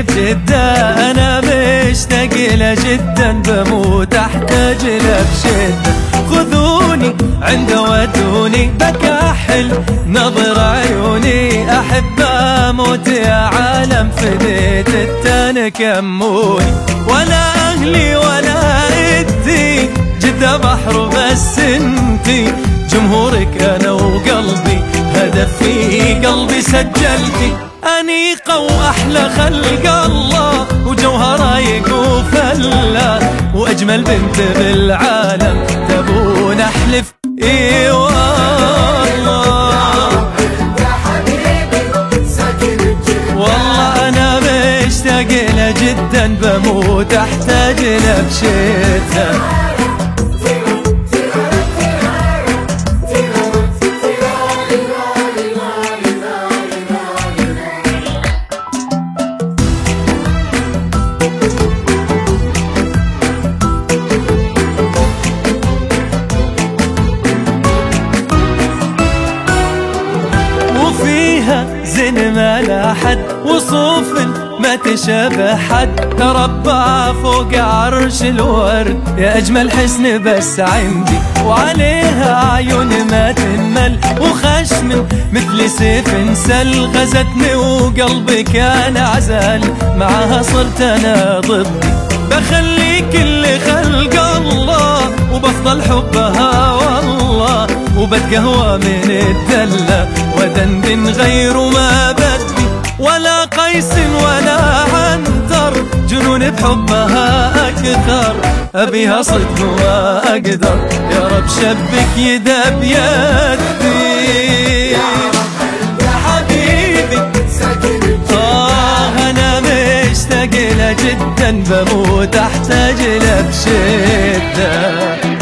بجدة، أنا مشتاق له جدا، بموت أحتاج له بشدة. خذوني عنده ودوني، بكحل نظر عيوني، أحب أموت يا عالم فديت التانك يموني. ولا أهلي ولا إدي، جدة بحر بس انتي، جمهورك أنا وقلبي، هدف في قلبي سجلتي. أنيقة وأحلى خلق الله، وجوهرها يقوف الله، وأجمل بنت بالعالم تبون أحلف إي والله. والله أنا مشتاق له جدا، بموت أحتاج له بشدة. زين ما لا حد، وصوف ما تشابه حد، تربع فوق عرش الورد، يا أجمل حسن بس عندي، وعليها عيون ما تنمل، وخشم مثل سيف انسل، غزتني وقلبي كان عزل، معها صرت أنا ضدي، بخلي كل خلق الله، وبفضل حبها والله، وبتقهوى من الدلة، ودندن غير ما بدي، ولا قيس ولا عنتر، جنون بحبها أكثر، أبيها صدق وما أقدر، يا رب شبك يدا بيدي. يا حبيبي أنا مشتاق له جدا، بموت أحتاج له بشدة.